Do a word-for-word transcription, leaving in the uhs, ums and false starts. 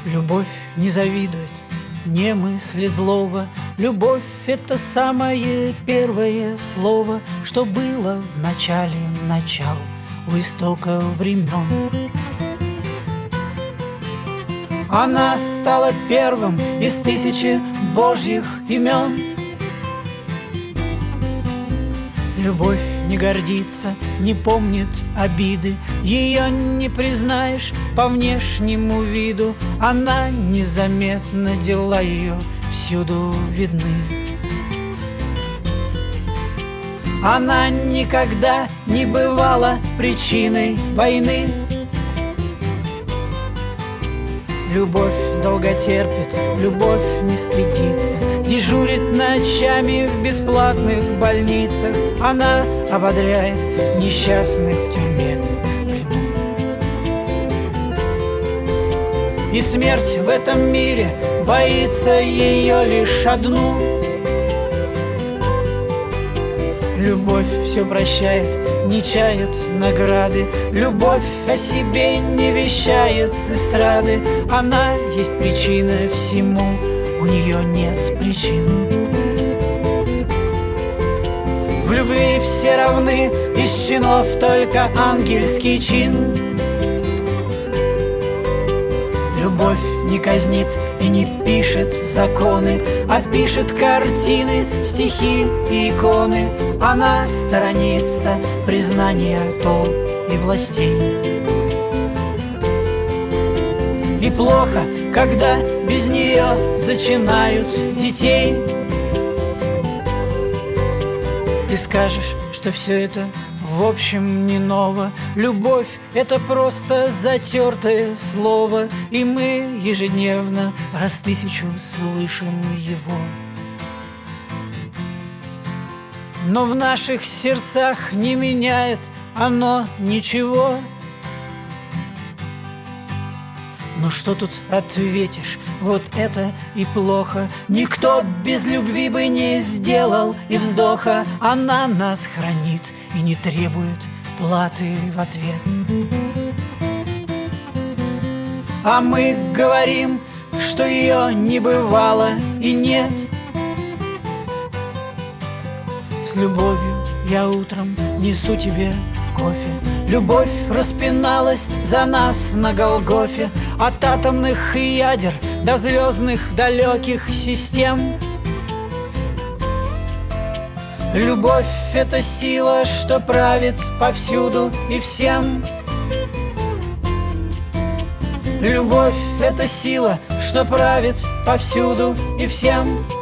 Любовь не завидует, не мыслит злого. Любовь — это самое первое слово, что было в начале начал, у истока времен. Она стала первым из тысячи Божьих имен. Любовь не гордится, не помнит обиды, ее не признаешь по внешнему виду. Она незаметна, дела ее всюду видны. Она никогда не бывала причиной войны. Любовь долго терпит, любовь не стыдится, дежурит ночами в бесплатных больницах. Она ободряет несчастных в тюрьме и в плену. И смерть в этом мире боится ее лишь одну. Любовь все прощает, не чает награды. Любовь о себе не вещает с эстрады. Она есть причина всему, у нее нет причин. В любви все равны, из чинов только ангельский чин. Любовь не казнит и не пишет законы, а пишет картины, стихи и иконы. Она сторонится признания толп и властей. И плохо, когда без нее зачинают детей. Ты скажешь, что все это в общем не ново. Любовь — это просто затертое слово, и мы ежедневно раз тысячу слышим его. Но в наших сердцах не меняет оно ничего. Ну что тут ответишь, вот это и плохо. Никто без любви бы не сделал и вздоха. Она нас хранит и не требует платы в ответ. А мы говорим, что ее не бывало и нет. С любовью я утром несу тебе кофе. Любовь распиналась за нас на Голгофе. От атомных ядер до звездных далеких систем. Любовь — это сила, что правит повсюду и всем. Любовь — это сила, что правит повсюду и всем.